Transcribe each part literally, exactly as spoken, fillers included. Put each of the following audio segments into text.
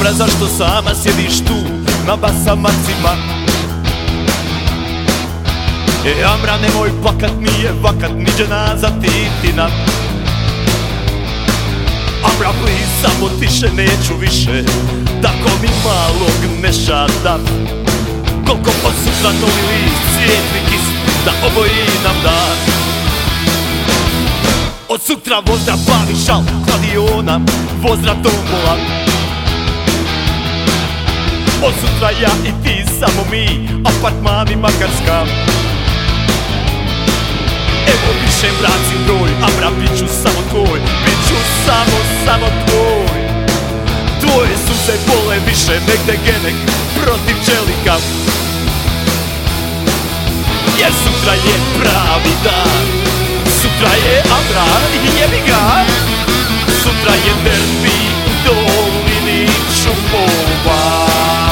Amra, zašto sama sjediš tu na basamacima? E Amra, nemoj plakat, nije vakat, ni dženaza Titina. Amra, please, samo tiše, neću više, tako mi malog nešata. Koliko od sutra novi list, svijetli kis, da oboji nam dan. Od sutra vozdra plavi šal, kladiona, vozdra tombola. Od sutra ja i ti, samo mi, apartmani Makarska. Evo više vracim broj, Amra, bit ću samo tvoj, bit ću samo, samo tvoj. Tvoje suze bole više negde genek protiv čelika. Jer sutra je pravi dan, sutra je Amra i jebi ga. Sutra je derbi u dolini Čupova.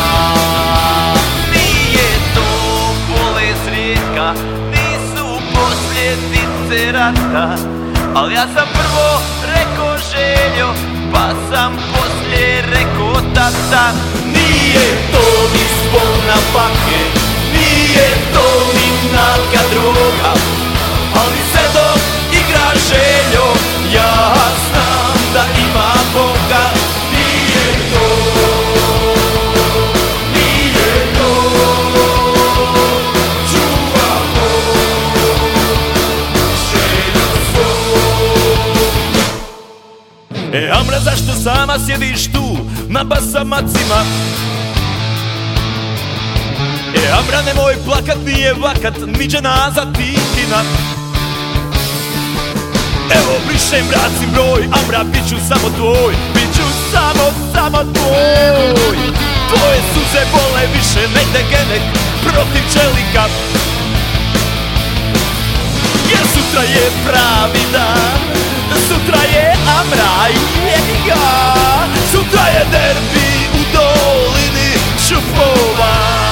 Nije to bolest rijetka, nisu posljedice rata, al ja sam prvo rekao Željo, pa sam poslije rekao tata. Nije to ni spolna pake, nije to ni nalka droga, ali sve dok igra Željo, ja znam da ima Boga. Nije to, nije to, čuvamo Želju svoj. E Amra, zašto sama sjediš tu na basamacima? E Amra, nemoj plakat, nije vakat, ni dženaza Titina. Evo brišem, vracim broj, Amra, bit ću samo tvoj, bit ću samo, samo tvoj. Tvoje suze bole više negde genek protiv čelika. Jer sutra je pravi dan, sutra je Amra i jebi ga. Sutra je derbi u dolini Čupova.